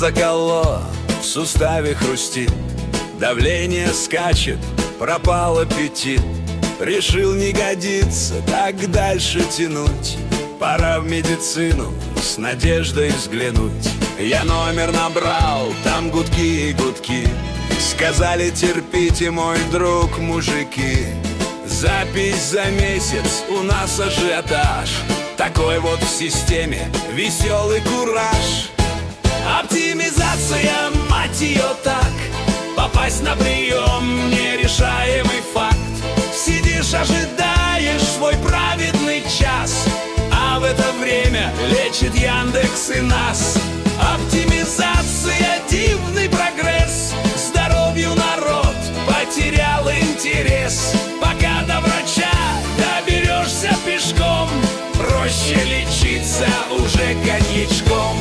закололо, в суставе хрустит, давление скачет, пропал аппетит. Решил, не годится так дальше тянуть, пора в медицину с надеждой взглянуть. Я номер набрал, там гудки и гудки. Сказали, терпите, мой друг, мужики. Запись за месяц, у нас ажиотаж. Такой вот в системе веселый кураж. Оптимизация, мать ее, так. Попасть на прием — нерешаемый факт. Сидишь, ожидаешь свой праведный час, а в это время лечит Яндекс и нас. Оптимизация, дивный прогресс. К здоровью народ потерял интерес. Пока до врача доберешься пешком, проще лечиться уже коньячком.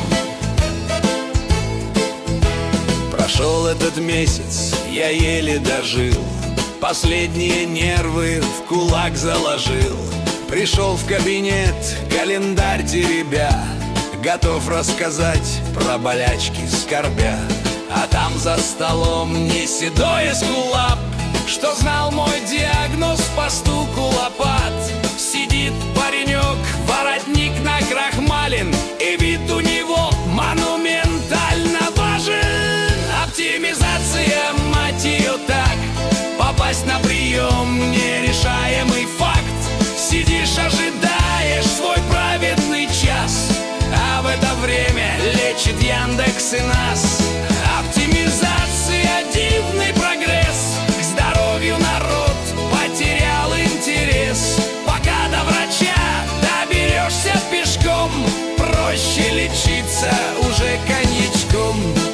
Прошел этот месяц, я еле дожил, последние нервы в кулак заложил. Пришел в кабинет, календарь теребя, готов рассказать про болячки скорбя. А там за столом не седой эскулап, что знал мой диагноз по стуку лопат. Сидит паренек, воротник накрахмален, и вид у него монументально важен. Оптимизация, мать ее, так. Попасть на прием — нерешаемый факт. Сидишь, ожидаешь свой праведный час, а в это время лечит Яндекс и нас. Оптимизация, дивный прогресс. К здоровью народ потерял интерес. Пока до врача доберешься пешком, проще лечиться уже коньячком.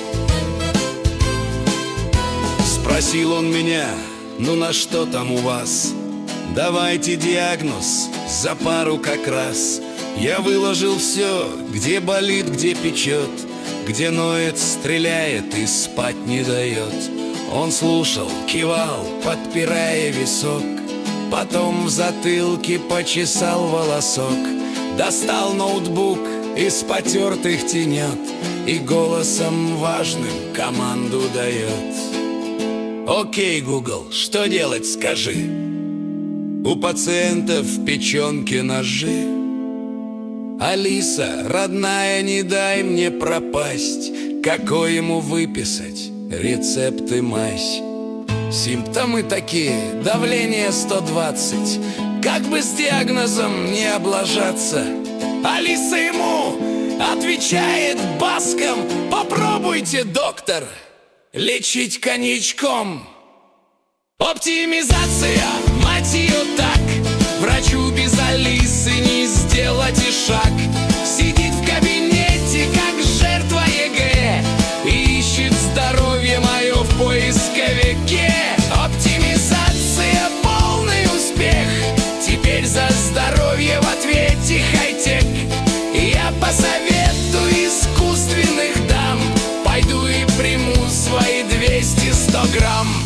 Спросил он меня: ну на что там у вас? Давайте диагноз за пару как раз. Я выложил все, где болит, где печет, где ноет, стреляет и спать не дает. Он слушал, кивал, подпирая висок, потом в затылке почесал волосок. Достал ноутбук из потертых тенет и голосом важным команду дает: окей, Google, что делать, скажи? У пациента в печенке ножи. Алиса, родная, не дай мне пропасть. Какой ему выписать рецепт и мазь? Симптомы такие: давление 120. Как бы с диагнозом не облажаться? Алиса ему отвечает баском: попробуйте, доктор, лечить коньячком. Оптимизация, мать ее, так. Врачу без Алисы не сделать и шаг. Сидит в кабинете, как жертва ЕГЭ, и ищет здоровье мое в поисковике. Оптимизация, полный успех. Теперь за здоровье в ответе хай-тек. Я по совету искусственных дам пойду и приму свои 200-100 грамм.